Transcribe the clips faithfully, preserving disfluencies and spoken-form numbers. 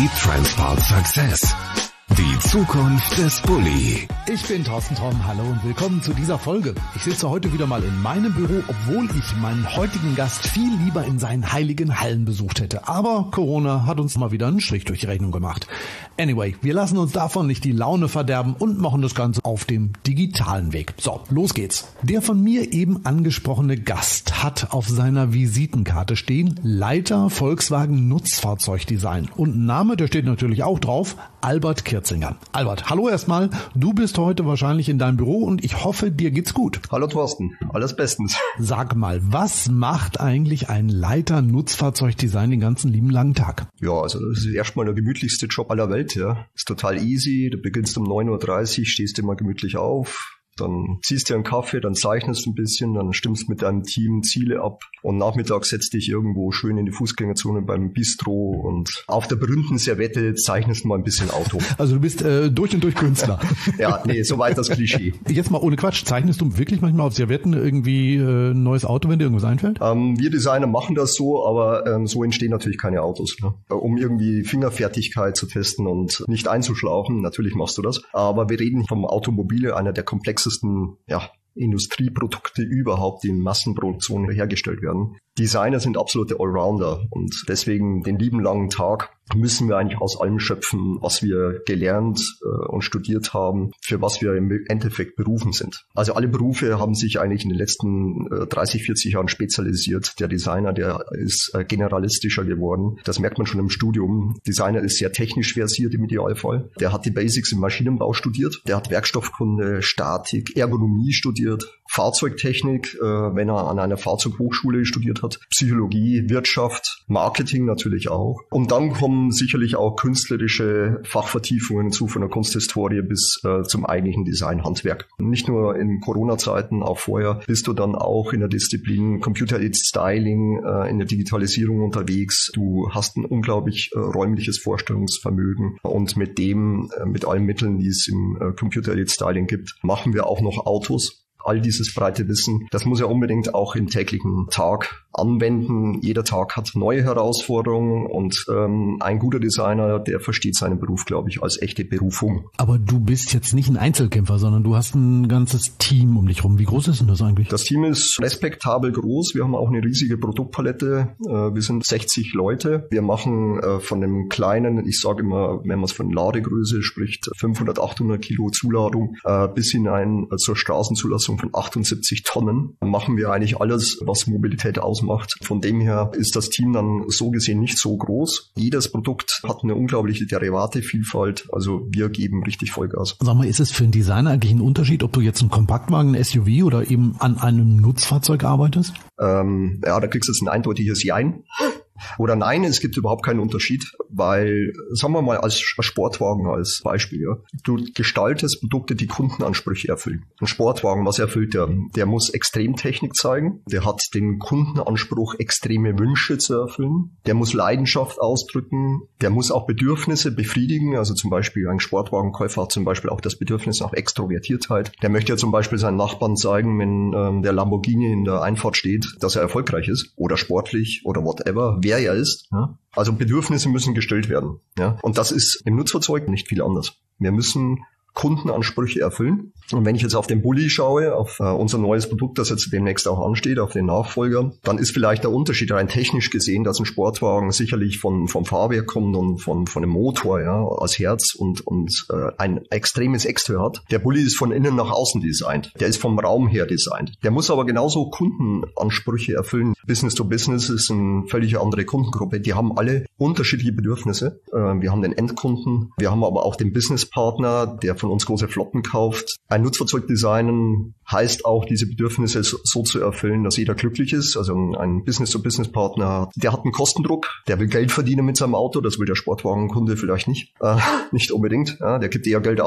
Transport Success. Die Zukunft des Bulli. Ich bin Thorsten Tromm, hallo und willkommen zu dieser Folge. Ich sitze heute wieder mal in meinem Büro, obwohl ich meinen heutigen Gast viel lieber in seinen heiligen Hallen besucht hätte. Aber Corona hat uns mal wieder einen Strich durch die Rechnung gemacht. Anyway, wir lassen uns davon nicht die Laune verderben und machen das Ganze auf dem digitalen Weg. So, los geht's. Der von mir eben angesprochene Gast hat auf seiner Visitenkarte stehen Leiter Volkswagen Nutzfahrzeugdesign. Und ein Name, der steht natürlich auch drauf, Albert Kirzinger. Albert, hallo erstmal. Du bist heute wahrscheinlich in deinem Büro und ich hoffe, dir geht's gut. Hallo Thorsten, alles bestens. Sag mal, was macht eigentlich ein Leiter Nutzfahrzeugdesign den ganzen lieben langen Tag? Ja, also das ist erstmal der gemütlichste Job aller Welt, ja. Ist total easy, du beginnst um neun Uhr dreißig, stehst immer gemütlich auf. Dann ziehst du einen Kaffee, dann zeichnest du ein bisschen, dann stimmst mit deinem Team Ziele ab und nachmittags setzt dich irgendwo schön in die Fußgängerzone beim Bistro und auf der berühmten Servette zeichnest du mal ein bisschen Auto. Also du bist äh, durch und durch Künstler. Ja, nee, soweit das Klischee. Jetzt mal ohne Quatsch, zeichnest du wirklich manchmal auf Servetten irgendwie äh, ein neues Auto, wenn dir irgendwas einfällt? Ähm, wir Designer machen das so, aber ähm, so entstehen natürlich keine Autos. Ne? Um irgendwie Fingerfertigkeit zu testen und nicht einzuschlafen, natürlich machst du das. Aber wir reden vom Automobile, einer der komplexesten ja, Industrieprodukte überhaupt, die in Massenproduktion hergestellt werden. Designer sind absolute Allrounder und deswegen den lieben langen Tag müssen wir eigentlich aus allem schöpfen, was wir gelernt äh, und studiert haben, für was wir im Endeffekt berufen sind. Also alle Berufe haben sich eigentlich in den letzten äh, dreißig, vierzig Jahren spezialisiert. Der Designer, der ist äh, generalistischer geworden. Das merkt man schon im Studium. Designer ist sehr technisch versiert im Idealfall. Der hat die Basics im Maschinenbau studiert. Der hat Werkstoffkunde, Statik, Ergonomie studiert, Fahrzeugtechnik, äh, wenn er an einer Fahrzeughochschule studiert hat, Psychologie, Wirtschaft, Marketing natürlich auch. Und dann kommen sicherlich auch künstlerische Fachvertiefungen zu, von der Kunsthistorie bis äh, zum eigentlichen Designhandwerk. Nicht nur in Corona-Zeiten, auch vorher bist du dann auch in der Disziplin Computer-Aided Styling, äh, in der Digitalisierung unterwegs. Du hast ein unglaublich äh, räumliches Vorstellungsvermögen und mit dem, äh, mit allen Mitteln, die es im äh, Computer-Aided Styling gibt, machen wir auch noch Autos. All dieses breite Wissen, das muss ja unbedingt auch im täglichen Tag anwenden. Jeder Tag hat neue Herausforderungen und ähm, ein guter Designer, der versteht seinen Beruf, glaube ich, als echte Berufung. Aber du bist jetzt nicht ein Einzelkämpfer, sondern du hast ein ganzes Team um dich rum. Wie groß ist denn das eigentlich? Das Team ist respektabel groß. Wir haben auch eine riesige Produktpalette. Äh, wir sind sechzig Leute. Wir machen äh, von dem kleinen, ich sage immer, wenn man es von Ladegröße spricht, fünfhundert, achthundert Kilo Zuladung äh, bis hinein äh, zur Straßenzulassung von achtundsiebzig Tonnen. Dann machen wir eigentlich alles, was Mobilität ausmacht. Von dem her ist das Team dann so gesehen nicht so groß. Jedes Produkt hat eine unglaubliche Derivatevielfalt. Also wir geben richtig Vollgas. Sag mal, ist es für einen Designer eigentlich ein Unterschied, ob du jetzt einen Kompaktwagen, ein S U V oder eben an einem Nutzfahrzeug arbeitest? Ähm, ja, da kriegst du jetzt ein eindeutiges Jein. Oder nein, es gibt überhaupt keinen Unterschied, weil, sagen wir mal als Sportwagen als Beispiel, ja, du gestaltest Produkte, die Kundenansprüche erfüllen. Ein Sportwagen, was erfüllt der? Der muss Extremtechnik zeigen, der hat den Kundenanspruch, extreme Wünsche zu erfüllen, der muss Leidenschaft ausdrücken, der muss auch Bedürfnisse befriedigen, also zum Beispiel ein Sportwagenkäufer hat zum Beispiel auch das Bedürfnis nach Extrovertiertheit. Der möchte ja zum Beispiel seinen Nachbarn zeigen, wenn ähm, der Lamborghini in der Einfahrt steht, dass er erfolgreich ist oder sportlich oder whatever, wer er ist. Ja? Also Bedürfnisse müssen gestillt werden. Ja? Und das ist im Nutzfahrzeug nicht viel anders. Wir müssen Kundenansprüche erfüllen. Und wenn ich jetzt auf den Bulli schaue, auf äh, unser neues Produkt, das jetzt demnächst auch ansteht, auf den Nachfolger, dann ist vielleicht der Unterschied rein technisch gesehen, dass ein Sportwagen sicherlich von vom Fahrwerk kommt und von von dem Motor, ja, als Herz und und äh, ein extremes Exterieur hat. Der Bulli ist von innen nach außen designt. Der ist vom Raum her designt. Der muss aber genauso Kundenansprüche erfüllen. Business to Business ist eine völlig andere Kundengruppe. Die haben alle unterschiedliche Bedürfnisse. Äh, wir haben den Endkunden, wir haben aber auch den Businesspartner, der von uns große Flotten kauft. Ein Nutzfahrzeugdesignen heißt auch, diese Bedürfnisse so, so zu erfüllen, dass jeder glücklich ist. Also ein Business-to-Business-Partner, der hat einen Kostendruck, der will Geld verdienen mit seinem Auto, das will der Sportwagenkunde vielleicht nicht, äh, nicht unbedingt. Ja, der gibt eher Geld aus.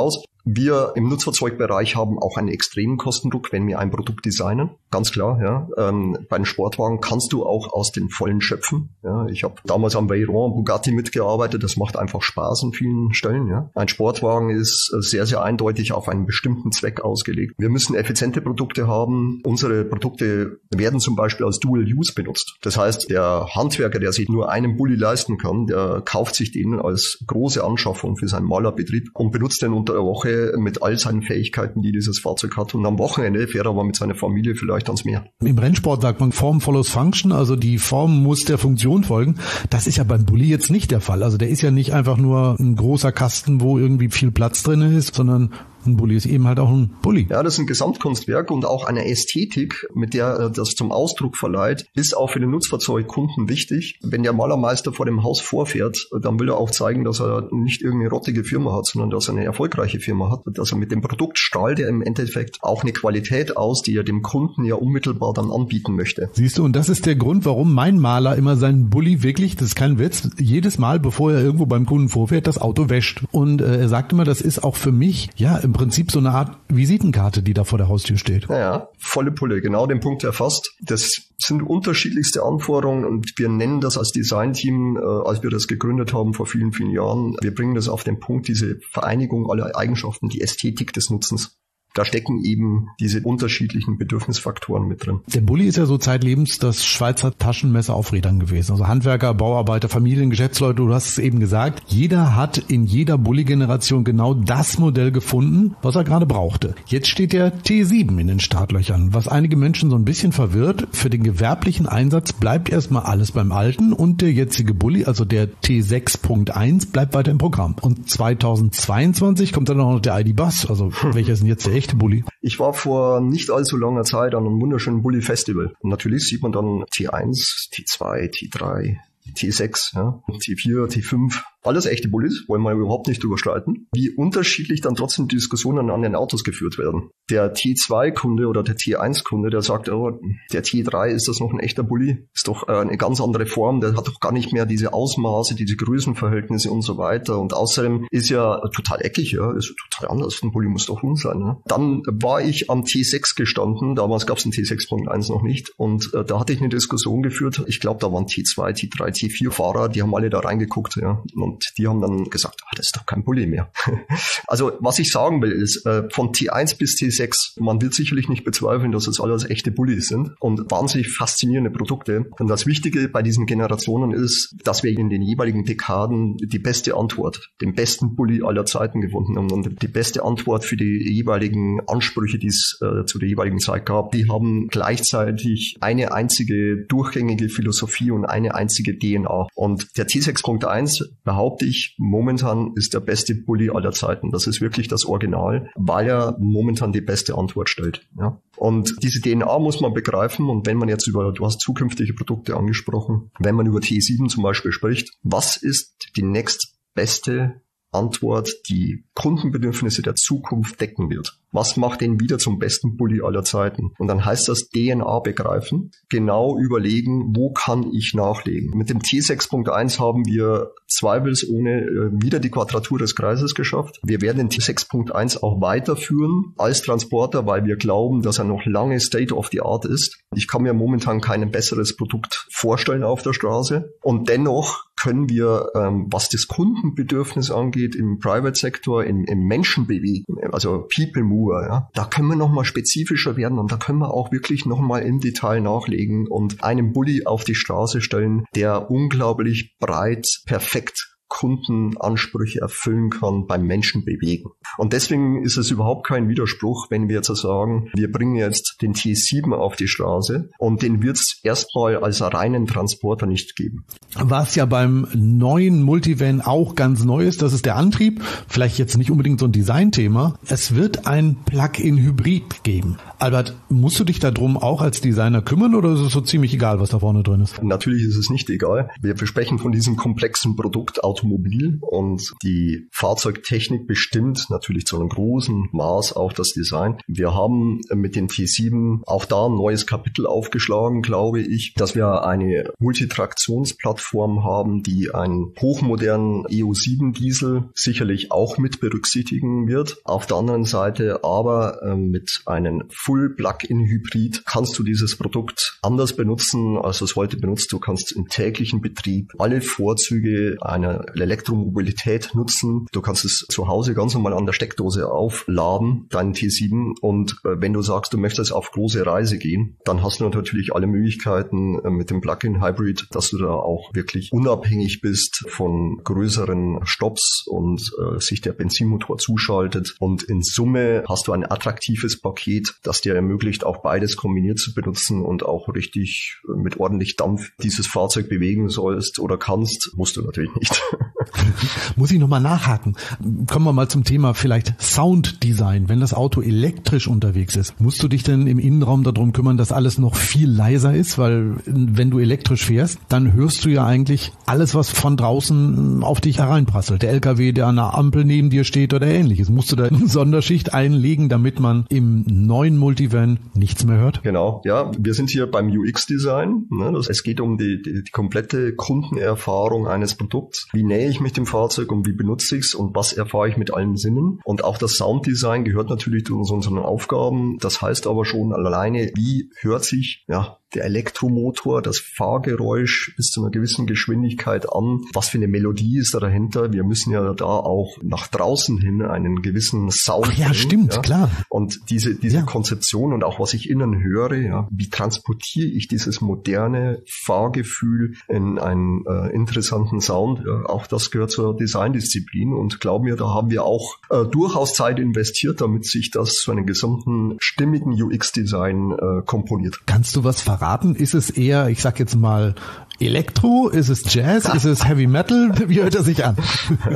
Wir im Nutzfahrzeugbereich haben auch einen extremen Kostendruck, wenn wir ein Produkt designen. Ganz klar, ja. Ähm, bei den Sportwagen kannst du auch aus den Vollen schöpfen. Ja. Ich habe damals am Veyron Bugatti mitgearbeitet. Das macht einfach Spaß an vielen Stellen. Ja. Ein Sportwagen ist sehr, sehr eindeutig auf einen bestimmten Zweck ausgelegt. Wir müssen effiziente Produkte haben. Unsere Produkte werden zum Beispiel als Dual Use benutzt. Das heißt, der Handwerker, der sich nur einen Bulli leisten kann, der kauft sich den als große Anschaffung für seinen Malerbetrieb und benutzt den unter der Woche mit all seinen Fähigkeiten, die dieses Fahrzeug hat. Und am Wochenende fährt er aber mit seiner Familie vielleicht ans Meer. Im Rennsport sagt man Form follows Function, also die Form muss der Funktion folgen. Das ist ja beim Bulli jetzt nicht der Fall. Also der ist ja nicht einfach nur ein großer Kasten, wo irgendwie viel Platz drin ist, sondern ein Bulli ist eben halt auch ein Bulli. Ja, das ist ein Gesamtkunstwerk und auch eine Ästhetik, mit der das zum Ausdruck verleiht, ist auch für den Nutzfahrzeugkunden wichtig. Wenn der Malermeister vor dem Haus vorfährt, dann will er auch zeigen, dass er nicht irgendeine rottige Firma hat, sondern dass er eine erfolgreiche Firma hat. Dass er mit dem Produkt strahlt er im Endeffekt auch eine Qualität aus, die er dem Kunden ja unmittelbar dann anbieten möchte. Siehst du, und das ist der Grund, warum mein Maler immer seinen Bulli wirklich, das ist kein Witz, jedes Mal, bevor er irgendwo beim Kunden vorfährt, das Auto wäscht. Und äh, er sagt immer, das ist auch für mich, ja, im Prinzip so eine Art Visitenkarte, die da vor der Haustür steht. Naja, volle Pulle, genau den Punkt erfasst. Das sind unterschiedlichste Anforderungen und wir nennen das als Designteam, äh, als wir das gegründet haben vor vielen, vielen Jahren, wir bringen das auf den Punkt, diese Vereinigung aller Eigenschaften, die Ästhetik des Nutzens. Da stecken eben diese unterschiedlichen Bedürfnisfaktoren mit drin. Der Bulli ist ja so zeitlebens das Schweizer Taschenmesser auf Rädern gewesen. Also Handwerker, Bauarbeiter, Familien, Geschäftsleute, du hast es eben gesagt. Jeder hat in jeder Bulli-Generation genau das Modell gefunden, was er gerade brauchte. Jetzt steht der T sieben in den Startlöchern, was einige Menschen so ein bisschen verwirrt. Für den gewerblichen Einsatz bleibt erstmal alles beim Alten und der jetzige Bulli, also der T sechs Punkt eins, bleibt weiter im Programm. Und zweitausendzweiundzwanzig kommt dann noch der I D Buzz. Also welcher ist denn jetzt der echte Bulli? Ich war vor nicht allzu langer Zeit an einem wunderschönen Bulli-Festival. Und natürlich sieht man dann T eins, T zwei, T drei, T sechs, ja, T vier, T fünf. Alles echte Bullis, wollen wir überhaupt nicht überstreiten. Wie unterschiedlich dann trotzdem die Diskussionen an den Autos geführt werden. Der T zwei Kunde oder der T eins Kunde, der sagt, oh, der T drei, ist das noch ein echter Bulli? Ist doch äh, eine ganz andere Form, der hat doch gar nicht mehr diese Ausmaße, diese Größenverhältnisse und so weiter. Und außerdem ist ja total eckig, ja, ist total anders. Ein Bulli muss doch rund sein. Ne? Dann war ich am T sechs gestanden, damals gab es den T sechs Punkt eins noch nicht. Und äh, da hatte ich eine Diskussion geführt. Ich glaube, da waren T zwei, T drei, T vier Fahrer, die haben alle da reingeguckt, ja. Und die haben dann gesagt, ah, das ist doch kein Bulli mehr. Also was ich sagen will ist, äh, von T eins bis T sechs, man wird sicherlich nicht bezweifeln, dass es alles echte Bullis sind und wahnsinnig faszinierende Produkte. Und das Wichtige bei diesen Generationen ist, dass wir in den jeweiligen Dekaden die beste Antwort, den besten Bulli aller Zeiten gefunden haben und die beste Antwort für die jeweiligen Ansprüche, die es äh, zu der jeweiligen Zeit gab. Die haben gleichzeitig eine einzige durchgängige Philosophie und eine einzige D N A. Und der T sechs Punkt eins, behaupte ich, momentan ist der beste Bulli aller Zeiten. Das ist wirklich das Original, weil er momentan die beste Antwort stellt. Ja. Und diese D N A muss man begreifen. Und wenn man jetzt über, du hast zukünftige Produkte angesprochen, wenn man über T sieben zum Beispiel spricht, was ist die nächstbeste Antwort, die Kundenbedürfnisse der Zukunft decken wird? Was macht den wieder zum besten Bulli aller Zeiten? Und dann heißt das D N A begreifen, genau überlegen, wo kann ich nachlegen. Mit dem T sechs Punkt eins haben wir zweifelsohne äh, wieder die Quadratur des Kreises geschafft. Wir werden den T sechs Punkt eins auch weiterführen als Transporter, weil wir glauben, dass er noch lange State of the Art ist. Ich kann mir momentan kein besseres Produkt vorstellen auf der Straße. Und dennoch können wir, ähm, was das Kundenbedürfnis angeht, im Private-Sektor, im, im Menschenbewegen, also People Mover, ja, da können wir nochmal spezifischer werden und da können wir auch wirklich nochmal im Detail nachlegen und einen Bulli auf die Straße stellen, der unglaublich breit, perfekt Kundenansprüche erfüllen kann beim Menschen bewegen. Und deswegen ist es überhaupt kein Widerspruch, wenn wir jetzt sagen, wir bringen jetzt den T sieben auf die Straße und den wird es erstmal als reinen Transporter nicht geben. Was ja beim neuen Multivan auch ganz neu ist, das ist der Antrieb. Vielleicht jetzt nicht unbedingt so ein Designthema. Es wird ein Plug-in-Hybrid geben. Albert, musst du dich darum auch als Designer kümmern oder ist es so ziemlich egal, was da vorne drin ist? Natürlich ist es nicht egal. Wir sprechen von diesem komplexen Produkt Automobil und die Fahrzeugtechnik bestimmt natürlich zu einem großen Maß auch das Design. Wir haben mit dem T sieben auch da ein neues Kapitel aufgeschlagen, glaube ich, dass wir eine Multitraktionsplattform haben, die einen hochmodernen E U sieben Diesel sicherlich auch mit berücksichtigen wird. Auf der anderen Seite aber äh, mit einem Full-Plug-in-Hybrid kannst du dieses Produkt anders benutzen, als du es heute benutzt. Du kannst im täglichen Betrieb alle Vorzüge einer Elektromobilität nutzen. Du kannst es zu Hause ganz normal an der Steckdose aufladen, deinen T sieben. Und äh, wenn du sagst, du möchtest auf große Reise gehen, dann hast du natürlich alle Möglichkeiten äh, mit dem Plug-in-Hybrid, dass du da auch wirklich unabhängig bist von größeren Stops und äh, sich der Benzinmotor zuschaltet. Und in Summe hast du ein attraktives Paket, das dir ermöglicht, auch beides kombiniert zu benutzen und auch richtig äh, mit ordentlich Dampf dieses Fahrzeug bewegen sollst oder kannst, musst du natürlich nicht. Muss ich nochmal nachhaken. Kommen wir mal zum Thema vielleicht Sounddesign. Wenn das Auto elektrisch unterwegs ist, musst du dich denn im Innenraum darum kümmern, dass alles noch viel leiser ist? Weil wenn du elektrisch fährst, dann hörst du ja eigentlich alles, was von draußen auf dich hereinprasselt. Der L K W, der an der Ampel neben dir steht oder ähnliches. Musst du da eine Sonderschicht einlegen, damit man im neuen Multivan nichts mehr hört? Genau, ja. Wir sind hier beim U X-Design. Es geht um die, die, die komplette Kundenerfahrung eines Produkts. Wie nähe ich mich dem Fahrzeug und wie benutze ich es und was erfahre ich mit allen Sinnen? Und auch das Sounddesign gehört natürlich zu unseren Aufgaben. Das heißt aber schon alleine, wie hört sich ja der Elektromotor, das Fahrgeräusch bis zu einer gewissen Geschwindigkeit an? Was für eine Melodie ist da dahinter? Wir müssen ja da auch nach draußen hin einen gewissen Sound. Ach ja, bringen, stimmt, ja? Klar. Und diese diese ja. Konzeption und auch was ich innen höre, ja, wie transportiere ich dieses moderne Fahrgefühl in einen äh, interessanten Sound? Ja, auch das gehört zur Designdisziplin und glaub mir, da haben wir auch äh, durchaus Zeit investiert, damit sich das zu einem gesamten stimmigen U X-Design äh, komponiert. Kannst du was verraten? Ist es eher, ich sag jetzt mal, Elektro? Ist es Jazz? Ist es Heavy Metal? Wie hört er sich an?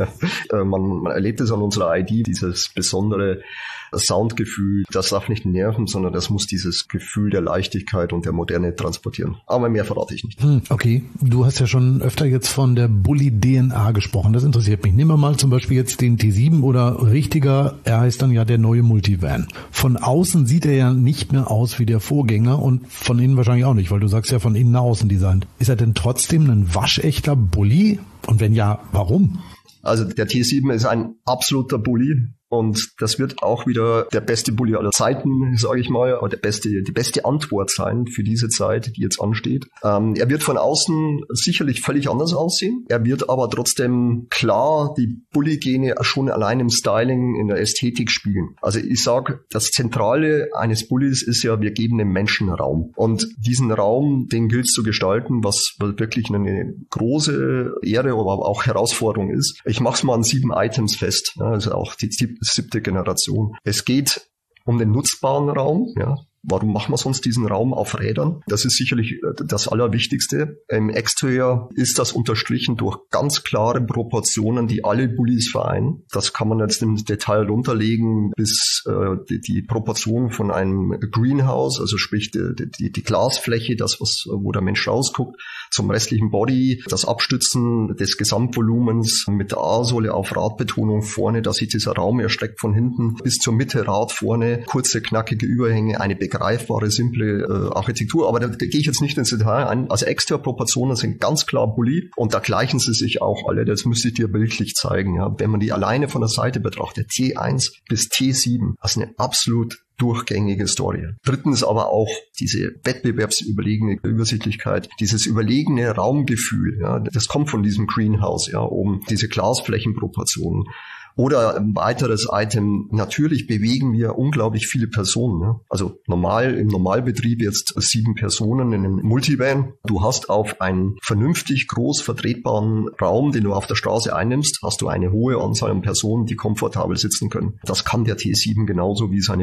man, man erlebt es an unserer I D, dieses besondere Soundgefühl. Das darf nicht nerven, sondern das muss dieses Gefühl der Leichtigkeit und der Moderne transportieren. Aber mehr verrate ich nicht. Hm, okay, du hast ja schon öfter jetzt von der Bulli D N A gesprochen. Das interessiert mich. Nehmen wir mal zum Beispiel jetzt den T sieben oder richtiger, er heißt dann ja der neue Multivan. Von außen sieht er ja nicht mehr aus wie der Vorgänger und von innen wahrscheinlich auch nicht, weil du sagst ja von innen nach außen designt. Ist er denn trotzdem ein waschechter Bulli? Und wenn ja, warum? Also der T sieben ist ein absoluter Bulli. Und das wird auch wieder der beste Bulli aller Zeiten, sage ich mal, aber der beste, die beste Antwort sein für diese Zeit, die jetzt ansteht. Ähm, er wird von außen sicherlich völlig anders aussehen. Er wird aber trotzdem klar die Bulli-Gene schon allein im Styling, in der Ästhetik spiegeln. Also ich sage, das Zentrale eines Bullis ist ja, wir geben dem Menschen Raum. Und diesen Raum, den gilt es zu gestalten, was wirklich eine große Ehre, aber auch Herausforderung ist. Ich mache es mal an sieben Items fest, also auch die siebte Generation. Es geht um den nutzbaren Raum, ja. Warum machen wir sonst diesen Raum auf Rädern? Das ist sicherlich das Allerwichtigste. Im Exterieur ist das unterstrichen durch ganz klare Proportionen, die alle Bullis vereinen. Das kann man jetzt im Detail runterlegen bis äh, die, die Proportion von einem Greenhouse, also sprich die, die, die Glasfläche, das, was, wo der Mensch rausguckt, zum restlichen Body, das Abstützen des Gesamtvolumens mit der A-Sohle auf Radbetonung vorne, dass sich dieser Raum erstreckt von hinten bis zur Mitte Rad vorne, kurze, knackige Überhänge, eine begreifbare, simple äh, Architektur, aber da, da gehe ich jetzt nicht ins Detail ein. Also Exteriorproportionen sind ganz klar Bulli und da gleichen sie sich auch alle. Das müsste ich dir bildlich zeigen. Ja. Wenn man die alleine von der Seite betrachtet, T eins bis T sieben, das ist eine absolut durchgängige Story. Drittens aber auch diese wettbewerbsüberlegene Übersichtlichkeit, dieses überlegene Raumgefühl. Ja, das kommt von diesem Greenhouse, ja, um diese Glasflächenproportionen. Oder ein weiteres Item, natürlich bewegen wir unglaublich viele Personen. Ne? Also normal im Normalbetrieb jetzt sieben Personen in einem Multivan. Du hast auf einen vernünftig groß vertretbaren Raum, den du auf der Straße einnimmst, hast du eine hohe Anzahl an Personen, die komfortabel sitzen können. Das kann der T sieben genauso wie seine Vorgänger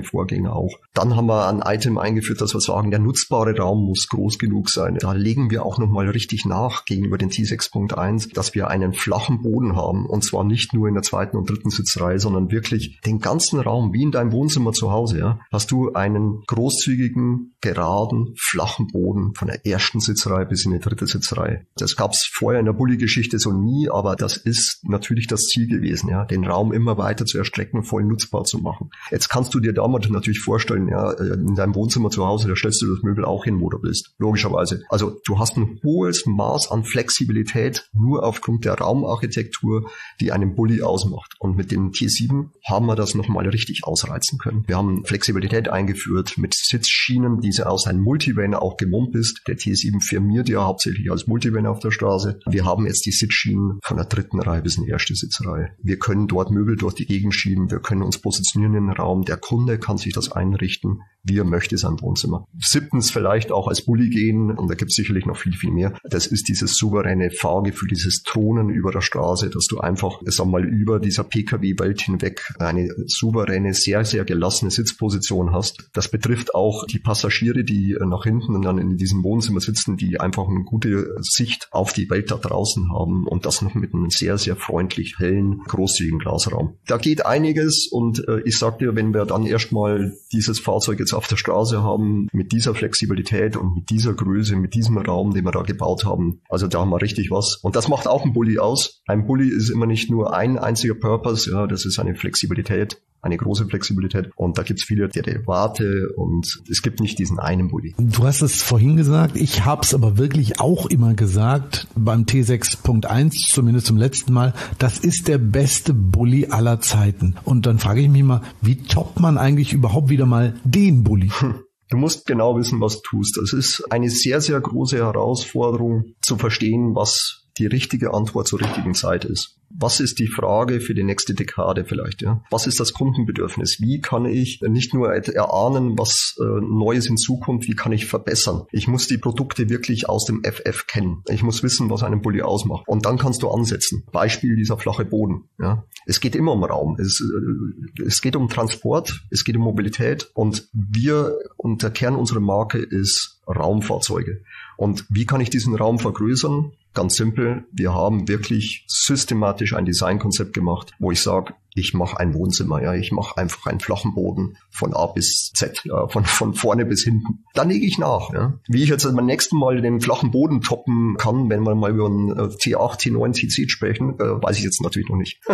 Dinge auch. Dann haben wir ein Item eingeführt, dass wir sagen, der nutzbare Raum muss groß genug sein. Da legen wir auch nochmal richtig nach gegenüber den T sechs Punkt eins, dass wir einen flachen Boden haben und zwar nicht nur in der zweiten und dritten Sitzreihe, sondern wirklich den ganzen Raum, wie in deinem Wohnzimmer zu Hause, ja, hast du einen großzügigen, geraden, flachen Boden von der ersten Sitzreihe bis in die dritte Sitzreihe. Das gab es vorher in der Bulli-Geschichte so nie, aber das ist natürlich das Ziel gewesen, ja, den Raum immer weiter zu erstrecken, voll nutzbar zu machen. Jetzt kannst du dir damals natürlich vorstellen, ja, in deinem Wohnzimmer zu Hause, da stellst du das Möbel auch hin, wo du bist, logischerweise. Also du hast ein hohes Maß an Flexibilität nur aufgrund der Raumarchitektur, die einen Bulli ausmacht. Und mit dem T sieben haben wir das nochmal richtig ausreizen können. Wir haben Flexibilität eingeführt mit Sitzschienen, die aus einem Multivan auch gemummt ist. Der T sieben firmiert ja hauptsächlich als Multivan auf der Straße. Wir haben jetzt die Sitzschienen von der dritten Reihe bis in die erste Sitzreihe. Wir können dort Möbel durch die Gegend schieben, wir können uns positionieren in den Raum. Der Kunde kann sich das einrichten, wie er möchte, sein Wohnzimmer. Siebtens vielleicht auch als Bulli gehen, und da gibt es sicherlich noch viel, viel mehr. Das ist dieses souveräne Fahrgefühl, dieses Thronen über der Straße, dass du einfach, sag mal, über dieser P K W-Welt hinweg eine souveräne, sehr, sehr gelassene Sitzposition hast. Das betrifft auch die Passagiere, die nach hinten und dann in diesem Wohnzimmer sitzen, die einfach eine gute Sicht auf die Welt da draußen haben und das noch mit einem sehr, sehr freundlich hellen, großzügigen Glasraum. Da geht einiges und äh, ich sag dir, wenn wir dann erstmal dieses Fahrzeug jetzt auf der Straße haben, mit dieser Flexibilität und mit dieser Größe, mit diesem Raum, den wir da gebaut haben, also da haben wir richtig was. Und das macht auch ein Bulli aus. Ein Bulli ist immer nicht nur ein einziger Purpose, ja, das ist eine Flexibilität, eine große Flexibilität. Und da gibt es viele Derivate und es gibt nicht diesen einen Bulli. Du hast es vorhin gesagt, ich habe es aber wirklich auch immer gesagt, beim T sechs Punkt eins, zumindest zum letzten Mal, das ist der beste Bulli aller Zeiten. Und dann frage ich mich mal, wie toppt man eigentlich überhaupt wieder mal den Bulli? Hm. Du musst genau wissen, was du tust. Es ist eine sehr, sehr große Herausforderung zu verstehen, was die richtige Antwort zur richtigen Zeit ist. Was ist die Frage für die nächste Dekade vielleicht? Ja? Was ist das Kundenbedürfnis? Wie kann ich nicht nur erahnen, was äh, Neues in Zukunft, wie kann ich verbessern? Ich muss die Produkte wirklich aus dem F F kennen. Ich muss wissen, was einen Bulli ausmacht. Und dann kannst du ansetzen. Beispiel dieser flache Boden. Ja? Es geht immer um Raum. Es, äh, es geht um Transport, es geht um Mobilität. Und wir, und der Kern unserer Marke ist Raumfahrzeuge. Und wie kann ich diesen Raum vergrößern? Ganz simpel, wir haben wirklich systematisch ein Designkonzept gemacht, wo ich sage, ich mache ein Wohnzimmer, ja, ich mache einfach einen flachen Boden von A bis Z, ja, von von vorne bis hinten. Dann lege ich nach, ja. Wie ich jetzt beim nächsten Mal den flachen Boden toppen kann, wenn wir mal über einen T acht, T neun, T zehn sprechen, äh, weiß ich jetzt natürlich noch nicht.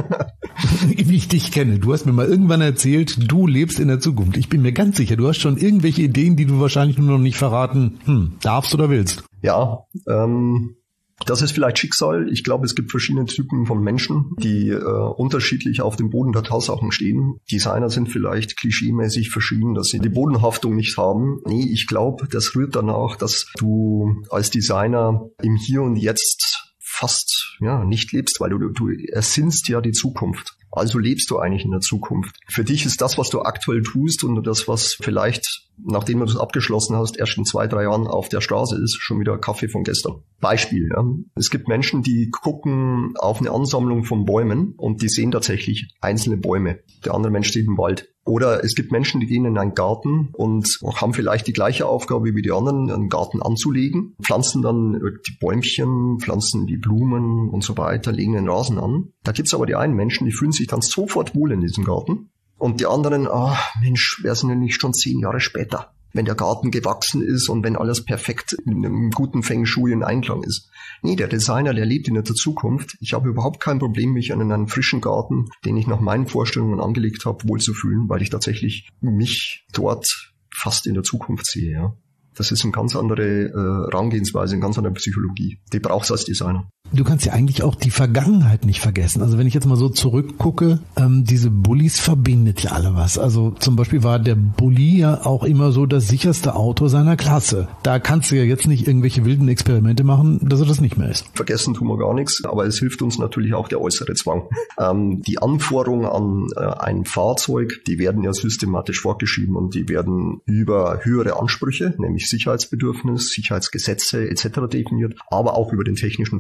Wie ich dich kenne, du hast mir mal irgendwann erzählt, du lebst in der Zukunft. Ich bin mir ganz sicher, du hast schon irgendwelche Ideen, die du wahrscheinlich nur noch nicht verraten hm, darfst oder willst. Ja, ähm... Das ist vielleicht Schicksal. Ich glaube, es gibt verschiedene Typen von Menschen, die äh, unterschiedlich auf dem Boden der Tatsachen stehen. Designer sind vielleicht klischeemäßig verschieden, dass sie die Bodenhaftung nicht haben. Nee, ich glaube, das rührt danach, dass du als Designer im Hier und Jetzt fast ja nicht lebst, weil du, du ersinnst ja die Zukunft. Also lebst du eigentlich in der Zukunft. Für dich ist das, was du aktuell tust und das, was vielleicht, nachdem du das abgeschlossen hast, erst in zwei, drei Jahren auf der Straße ist, schon wieder Kaffee von gestern. Beispiel, ja. Es gibt Menschen, die gucken auf eine Ansammlung von Bäumen und die sehen tatsächlich einzelne Bäume. Der andere Mensch steht im Wald. Oder es gibt Menschen, die gehen in einen Garten und haben vielleicht die gleiche Aufgabe wie die anderen, einen Garten anzulegen, pflanzen dann die Bäumchen, pflanzen die Blumen und so weiter, legen den Rasen an. Da gibt's aber die einen Menschen, die fühlen sich dann sofort wohl in diesem Garten. Und die anderen, ah Mensch, wer sind denn nicht schon zehn Jahre später, wenn der Garten gewachsen ist und wenn alles perfekt in einem guten Feng Shui in Einklang ist. Nee, der Designer, der lebt in der Zukunft. Ich habe überhaupt kein Problem, mich in einen frischen Garten, den ich nach meinen Vorstellungen angelegt habe, wohlzufühlen, weil ich tatsächlich mich dort fast in der Zukunft sehe. Ja. Das ist eine ganz andere äh, Herangehensweise, eine ganz andere Psychologie. Die brauchst du als Designer. Du kannst ja eigentlich auch die Vergangenheit nicht vergessen. Also wenn ich jetzt mal so zurückgucke, ähm, diese Bullis verbindet ja alle was. Also zum Beispiel war der Bulli ja auch immer so das sicherste Auto seiner Klasse. Da kannst du ja jetzt nicht irgendwelche wilden Experimente machen, dass er das nicht mehr ist. Vergessen tun wir gar nichts, aber es hilft uns natürlich auch der äußere Zwang. Ähm, die Anforderungen an äh, ein Fahrzeug, die werden ja systematisch vorgeschrieben und die werden über höhere Ansprüche, nämlich Sicherheitsbedürfnis, Sicherheitsgesetze et cetera definiert, aber auch über den technischen Fortschritt.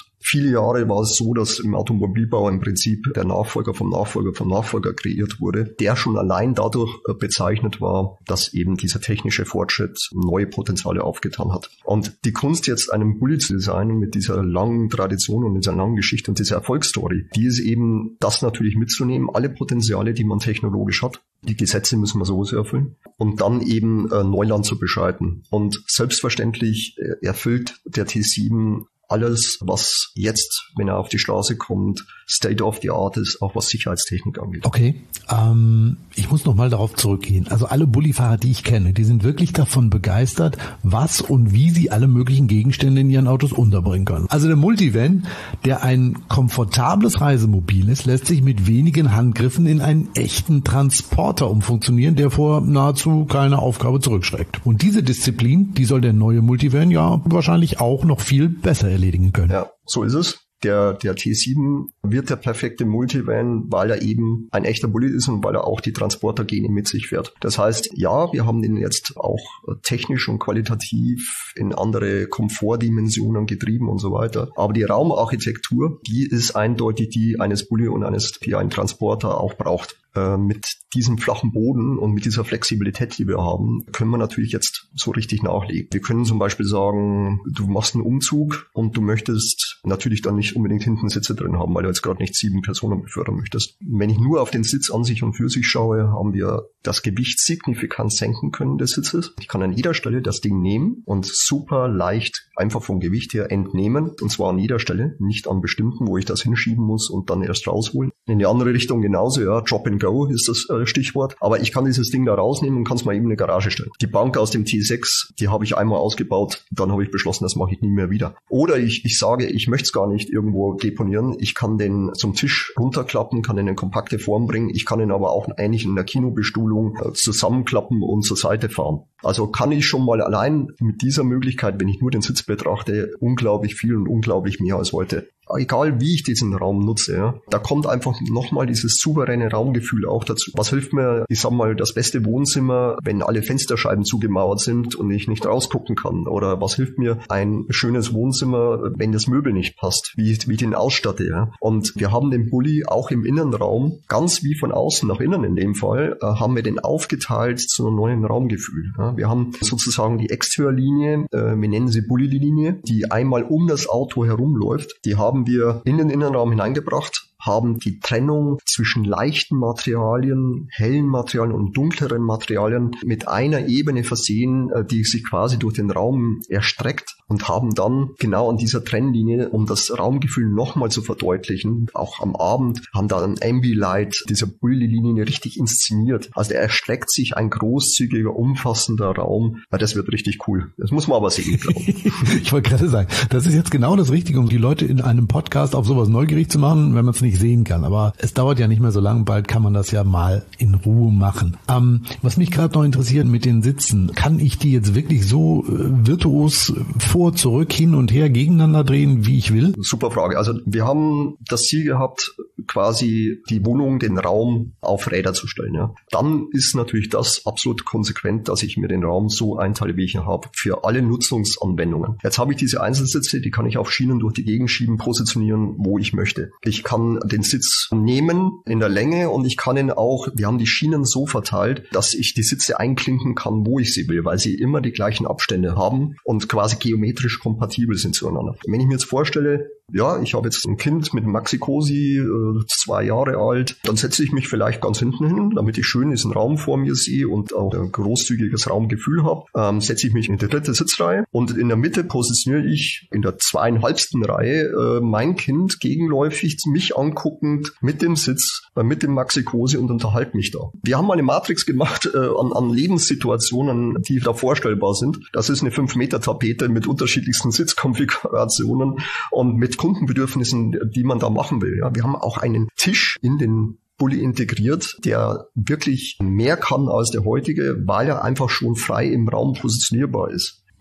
Und viele Jahre war es so, dass im Automobilbau im Prinzip der Nachfolger vom Nachfolger vom Nachfolger kreiert wurde, der schon allein dadurch bezeichnet war, dass eben dieser technische Fortschritt neue Potenziale aufgetan hat. Und die Kunst jetzt einen Bulli zu designen mit dieser langen Tradition und dieser langen Geschichte und dieser Erfolgsstory, die ist eben, das natürlich mitzunehmen, alle Potenziale, die man technologisch hat. Die Gesetze müssen wir sowieso erfüllen. Und dann eben äh, Neuland zu beschreiten. Und selbstverständlich äh, erfüllt der T sieben alles, was jetzt, wenn er auf die Straße kommt, State of the Art ist, auch was Sicherheitstechnik angeht. Okay, ähm, ich muss nochmal darauf zurückgehen. Also alle Bullifahrer, die ich kenne, die sind wirklich davon begeistert, was und wie sie alle möglichen Gegenstände in ihren Autos unterbringen können. Also der Multivan, der ein komfortables Reisemobil ist, lässt sich mit wenigen Handgriffen in einen echten Transporter umfunktionieren, der vor nahezu keine Aufgabe zurückschreckt. Und diese Disziplin, die soll der neue Multivan ja wahrscheinlich auch noch viel besser erledigen können. Ja, so ist es. Der, der T sieben wird der perfekte Multivan, weil er eben ein echter Bulli ist und weil er auch die Transportergene mit sich fährt. Das heißt, ja, wir haben den jetzt auch technisch und qualitativ in andere Komfortdimensionen getrieben und so weiter. Aber die Raumarchitektur, die ist eindeutig die eines Bulli und eines, die ein Transporter auch braucht. Mit diesem flachen Boden und mit dieser Flexibilität, die wir haben, können wir natürlich jetzt so richtig nachlegen. Wir können zum Beispiel sagen, du machst einen Umzug und du möchtest natürlich dann nicht unbedingt hinten Sitze drin haben, weil du jetzt gerade nicht sieben Personen befördern möchtest. Wenn ich nur auf den Sitz an sich und für sich schaue, haben wir das Gewicht signifikant senken können des Sitzes. Ich kann an jeder Stelle das Ding nehmen und super leicht einfach vom Gewicht her entnehmen. Und zwar an jeder Stelle, nicht an bestimmten, wo ich das hinschieben muss und dann erst rausholen. In die andere Richtung genauso, ja, Drop and Go ist das äh, Stichwort. Aber ich kann dieses Ding da rausnehmen und kann es mal eben in eine Garage stellen. Die Bank aus dem T sechs, die habe ich einmal ausgebaut, dann habe ich beschlossen, das mache ich nie mehr wieder. Oder ich, ich sage, ich möchte es gar nicht irgendwo deponieren. Ich kann den zum Tisch runterklappen, kann ihn in eine kompakte Form bringen. Ich kann ihn aber auch eigentlich in der Kinobestuhlung äh, zusammenklappen und zur Seite fahren. Also kann ich schon mal allein mit dieser Möglichkeit, wenn ich nur den Sitz betrachte, unglaublich viel und unglaublich mehr als heute. Egal wie ich diesen Raum nutze, ja, da kommt einfach nochmal dieses souveräne Raumgefühl auch dazu. Was hilft mir, ich sag mal, das beste Wohnzimmer, wenn alle Fensterscheiben zugemauert sind und ich nicht rausgucken kann? Oder was hilft mir ein schönes Wohnzimmer, wenn das Möbel nicht passt, wie, wie ich den ausstatte? Ja? Und wir haben den Bulli auch im Innenraum, ganz wie von außen nach innen in dem Fall, äh, haben wir den aufgeteilt zu einem neuen Raumgefühl. Ja? Wir haben sozusagen die Exteriorlinie, äh, wir nennen sie Bulli-Linie, die einmal um das Auto herumläuft. Die haben wir in den Innenraum hineingebracht, haben die Trennung zwischen leichten Materialien, hellen Materialien und dunkleren Materialien mit einer Ebene versehen, die sich quasi durch den Raum erstreckt und haben dann genau an dieser Trennlinie, um das Raumgefühl nochmal zu verdeutlichen, auch am Abend, haben da ein Ambilight dieser Bulli-Linie richtig inszeniert. Also der erstreckt sich ein großzügiger, umfassender Raum. Ja, das wird richtig cool. Das muss man aber sehen, glaube ich. Ich wollte gerade sagen, das ist jetzt genau das Richtige, um die Leute in einem Podcast auf sowas neugierig zu machen, wenn man es nicht sehen kann. Aber es dauert ja nicht mehr so lang, bald kann man das ja mal in Ruhe machen. Ähm, was mich gerade noch interessiert mit den Sitzen, kann ich die jetzt wirklich so äh, virtuos vor, zurück, hin und her gegeneinander drehen, wie ich will? Super Frage. Also wir haben das Ziel gehabt, quasi die Wohnung, den Raum auf Räder zu stellen. Ja. Dann ist natürlich das absolut konsequent, dass ich mir den Raum so einteile, wie ich ihn habe, für alle Nutzungsanwendungen. Jetzt habe ich diese Einzelsitze, die kann ich auf Schienen durch die Gegend schieben, positionieren, wo ich möchte. Ich kann den Sitz nehmen in der Länge und ich kann ihn auch, wir haben die Schienen so verteilt, dass ich die Sitze einklinken kann, wo ich sie will, weil sie immer die gleichen Abstände haben und quasi geometrisch kompatibel sind zueinander. Wenn ich mir jetzt vorstelle, ja, ich habe jetzt ein Kind mit Maxi-Cosi, äh, zwei Jahre alt, dann setze ich mich vielleicht ganz hinten hin, damit ich schön diesen Raum vor mir sehe und auch ein großzügiges Raumgefühl habe. Ähm, setze ich mich in die dritte Sitzreihe und in der Mitte positioniere ich in der zweieinhalbsten Reihe äh, mein Kind gegenläufig, mich anguckend mit dem Sitz, äh, mit dem Maxi-Cosi und unterhalte mich da. Wir haben mal eine Matrix gemacht äh, an, an Lebenssituationen, die da vorstellbar sind. Das ist eine fünf Meter Tapete mit unterschiedlichsten Sitzkonfigurationen und mit Kundenbedürfnissen, die man da machen will. Ja, wir haben auch einen Tisch in den Bulli integriert, der wirklich mehr kann als der heutige, weil er einfach schon frei im Raum positionierbar ist.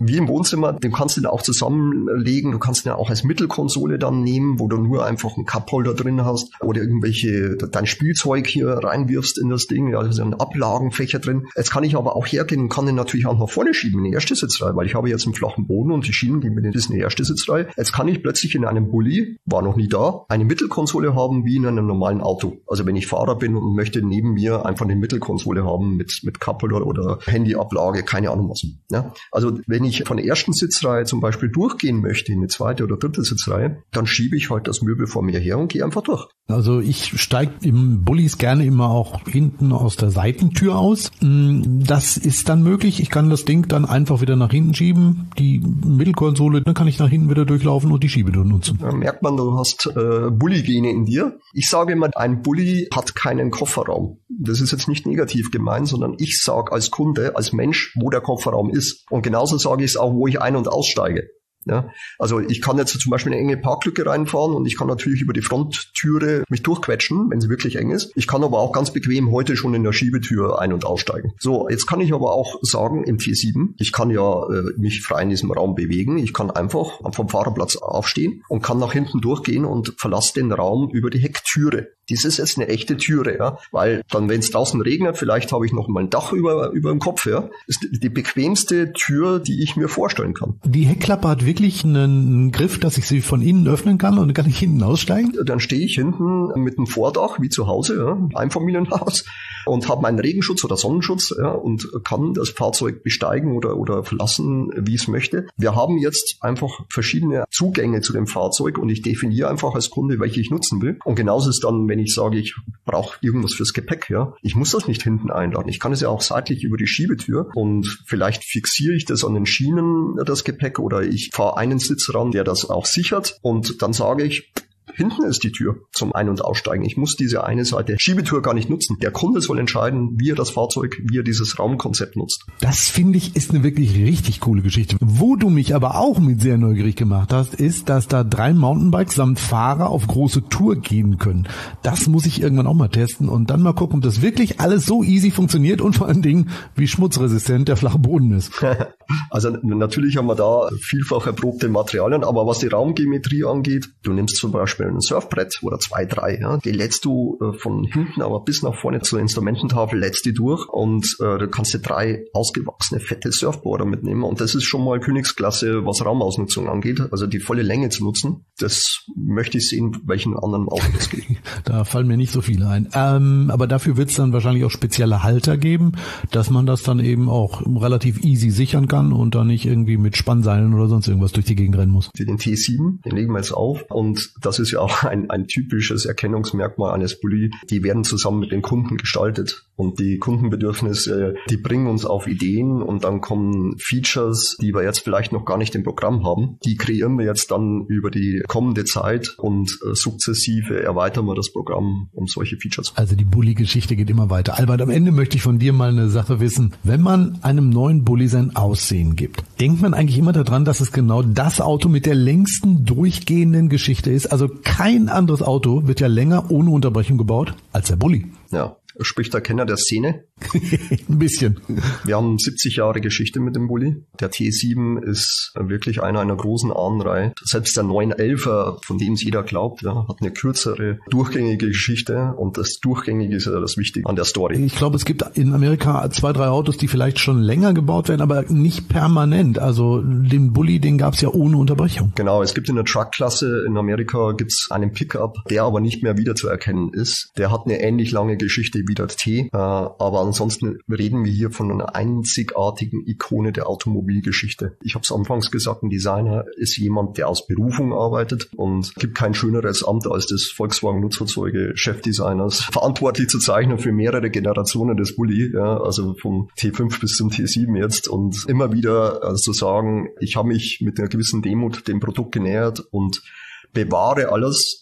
wie im Wohnzimmer, den kannst du dann auch zusammenlegen, du kannst ihn ja auch als Mittelkonsole dann nehmen, wo du nur einfach einen Cupholder drin hast oder irgendwelche, dein Spielzeug hier reinwirfst in das Ding, ja, da sind Ablagenfächer drin. Jetzt kann ich aber auch hergehen und kann den natürlich auch nach vorne schieben in die erste Sitzreihe, weil ich habe jetzt einen flachen Boden und die Schienen gehen mir in die erste Sitzreihe. Jetzt kann ich plötzlich in einem Bulli, war noch nie da, eine Mittelkonsole haben wie in einem normalen Auto. Also wenn ich Fahrer bin und möchte neben mir einfach eine Mittelkonsole haben mit, mit Cupholder oder Handyablage, keine Ahnung was. Ja? Also wenn ich von der ersten Sitzreihe zum Beispiel durchgehen möchte in eine zweite oder dritte Sitzreihe, dann schiebe ich halt das Möbel vor mir her und gehe einfach durch. Also ich steige im Bullis gerne immer auch hinten aus der Seitentür aus. Das ist dann möglich. Ich kann das Ding dann einfach wieder nach hinten schieben. Die Mittelkonsole, dann kann ich nach hinten wieder durchlaufen und die Schiebetür nutzen. Da merkt man, du hast äh, Bulli-Gene in dir. Ich sage immer, ein Bulli hat keinen Kofferraum. Das ist jetzt nicht negativ gemeint, sondern ich sage als Kunde, als Mensch, wo der Kofferraum ist. Und genauso sage ich es auch, wo ich ein- und aussteige. Ja, also ich kann jetzt zum Beispiel eine enge Parklücke reinfahren und ich kann natürlich über die Fronttüre mich durchquetschen, wenn sie wirklich eng ist. Ich kann aber auch ganz bequem heute schon in der Schiebetür ein- und aussteigen. So, jetzt kann ich aber auch sagen, im T sieben, ich kann ja äh, mich frei in diesem Raum bewegen. Ich kann einfach vom Fahrerplatz aufstehen und kann nach hinten durchgehen und verlasse den Raum über die Hecktüre. Das ist jetzt eine echte Türe, ja, weil dann, wenn es draußen regnet, vielleicht habe ich noch mal ein Dach über über dem Kopf, ja. Das ist die bequemste Tür, die ich mir vorstellen kann. Die Heckklappe hat wirklich einen Griff, dass ich sie von innen öffnen kann und dann kann ich hinten aussteigen? Dann stehe ich hinten mit einem Vordach, wie zu Hause, ja, Einfamilienhaus, und habe meinen Regenschutz oder Sonnenschutz, ja, und kann das Fahrzeug besteigen oder oder verlassen, wie ich es möchte. Wir haben jetzt einfach verschiedene Zugänge zu dem Fahrzeug und ich definiere einfach als Kunde, welche ich nutzen will. Und genauso ist dann, wenn ich sage, ich brauche irgendwas fürs Gepäck, ja, ich muss das nicht hinten einladen. Ich kann es ja auch seitlich über die Schiebetür und vielleicht fixiere ich das an den Schienen, das Gepäck, oder ich fahre einen Sitz ran, der das auch sichert, und dann sage ich, hinten ist die Tür zum Ein- und Aussteigen. Ich muss diese eine Seite Schiebetür gar nicht nutzen. Der Kunde soll entscheiden, wie er das Fahrzeug, wie er dieses Raumkonzept nutzt. Das finde ich ist eine wirklich richtig coole Geschichte. Wo du mich aber auch mit sehr neugierig gemacht hast, ist, dass da drei Mountainbikes samt Fahrer auf große Tour gehen können. Das muss ich irgendwann auch mal testen und dann mal gucken, ob das wirklich alles so easy funktioniert und vor allen Dingen, wie schmutzresistent der flache Boden ist. Also natürlich haben wir da vielfach erprobte Materialien, aber was die Raumgeometrie angeht, du nimmst zum Beispiel ein Surfbrett oder zwei, drei, ja, die lädst du äh, von hinten aber bis nach vorne zur Instrumententafel, lädst die durch und äh, da kannst du drei ausgewachsene, fette Surfboarder mitnehmen und das ist schon mal Königsklasse, was Raumausnutzung angeht, also die volle Länge zu nutzen. Das möchte ich sehen, welchen anderen Auto das geht. Da fallen mir nicht so viele ein. Ähm, aber dafür wird es dann wahrscheinlich auch spezielle Halter geben, dass man das dann eben auch relativ easy sichern kann und dann nicht irgendwie mit Spannseilen oder sonst irgendwas durch die Gegend rennen muss. Für den T sieben, den legen wir jetzt auf und das ist ja auch ein, ein typisches Erkennungsmerkmal eines Bulli. Die werden zusammen mit den Kunden gestaltet und die Kundenbedürfnisse, die bringen uns auf Ideen und dann kommen Features, die wir jetzt vielleicht noch gar nicht im Programm haben. Die kreieren wir jetzt dann über die kommende Zeit und äh, sukzessive erweitern wir das Programm um solche Features. Also die Bulli-Geschichte geht immer weiter. Albert, am Ende möchte ich von dir mal eine Sache wissen. Wenn man einem neuen Bulli sein Aussehen gibt, denkt man eigentlich immer daran, dass es genau das Auto mit der längsten durchgehenden Geschichte ist? Also kein anderes Auto wird ja länger ohne Unterbrechung gebaut als der Bulli. Ja. Spricht der Kenner der Szene? Ein bisschen. Wir haben siebzig Jahre Geschichte mit dem Bulli. Der T sieben ist wirklich einer einer großen Ahnenreihe. Selbst der neun elfer, von dem es jeder glaubt, ja, hat eine kürzere, durchgängige Geschichte und das Durchgängige ist ja das Wichtige an der Story. Ich glaube, es gibt in Amerika zwei, drei Autos, die vielleicht schon länger gebaut werden, aber nicht permanent. Also den Bulli, den gab es ja ohne Unterbrechung. Genau, es gibt in der Truck-Klasse in Amerika gibt's einen Pickup, der aber nicht mehr wiederzuerkennen ist. Der hat eine ähnlich lange Geschichte wie der T, äh, aber ansonsten reden wir hier von einer einzigartigen Ikone der Automobilgeschichte. Ich habe es anfangs gesagt, ein Designer ist jemand, der aus Berufung arbeitet und es gibt kein schöneres Amt als des Volkswagen-Nutzfahrzeuge-Chefdesigners, verantwortlich zu zeichnen für mehrere Generationen des Bulli, ja, also vom T fünf bis zum T sieben jetzt und immer wieder also zu sagen, ich habe mich mit einer gewissen Demut dem Produkt genähert und bewahre alles, was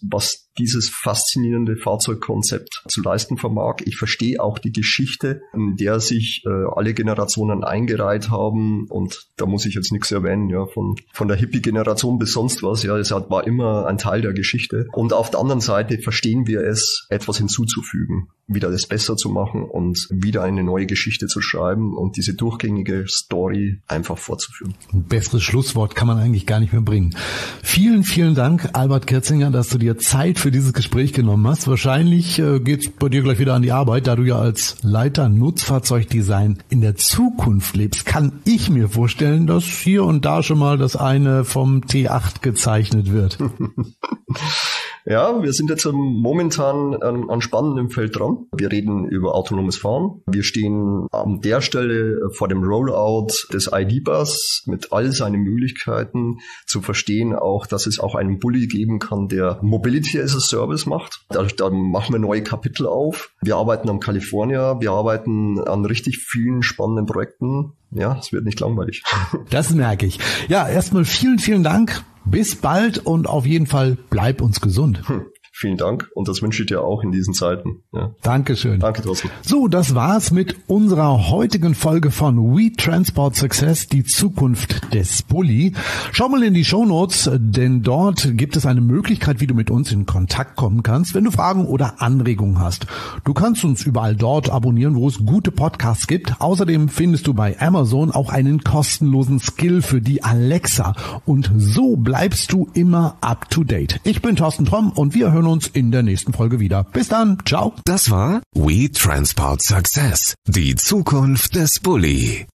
dieses faszinierende Fahrzeugkonzept zu leisten vermag. Ich verstehe auch die Geschichte, in der sich äh, alle Generationen eingereiht haben, und da muss ich jetzt nichts erwähnen, ja, von von der Hippie-Generation bis sonst was, ja, es hat, war immer ein Teil der Geschichte. Und auf der anderen Seite verstehen wir es, etwas hinzuzufügen, wieder das besser zu machen und wieder eine neue Geschichte zu schreiben und diese durchgängige Story einfach fortzuführen. Ein besseres Schlusswort kann man eigentlich gar nicht mehr bringen. Vielen, vielen Dank, Albert Kürzinger, dass du dir Zeit für dieses Gespräch genommen hast. Wahrscheinlich äh, geht's bei dir gleich wieder an die Arbeit, da du ja als Leiter Nutzfahrzeugdesign in der Zukunft lebst. Kann ich mir vorstellen, dass hier und da schon mal das eine vom T acht gezeichnet wird. Ja, wir sind jetzt momentan an, an spannendem Feld dran. Wir reden über autonomes Fahren. Wir stehen an der Stelle vor dem Rollout des I D-Bus mit all seinen Möglichkeiten zu verstehen, auch, dass es auch einen Bulli geben kann, der Mobility as a Service macht. Da, da machen wir neue Kapitel auf. Wir arbeiten am California. Wir arbeiten an richtig vielen spannenden Projekten. Ja, es wird nicht langweilig. Das merke ich. Ja, erstmal vielen, vielen Dank. Bis bald und auf jeden Fall bleib uns gesund. Hm. Vielen Dank und das wünsche ich dir auch in diesen Zeiten. Ja. Dankeschön. Danke, Thorsten. So, das war's mit unserer heutigen Folge von We Transport Success, die Zukunft des Bulli. Schau mal in die Shownotes, denn dort gibt es eine Möglichkeit, wie du mit uns in Kontakt kommen kannst, wenn du Fragen oder Anregungen hast. Du kannst uns überall dort abonnieren, wo es gute Podcasts gibt. Außerdem findest du bei Amazon auch einen kostenlosen Skill für die Alexa. Und so bleibst du immer up to date. Ich bin Thorsten Tromm und wir hören uns in der nächsten Folge wieder. Bis dann. Ciao. Das war We Transport Success, die Zukunft des Bulli.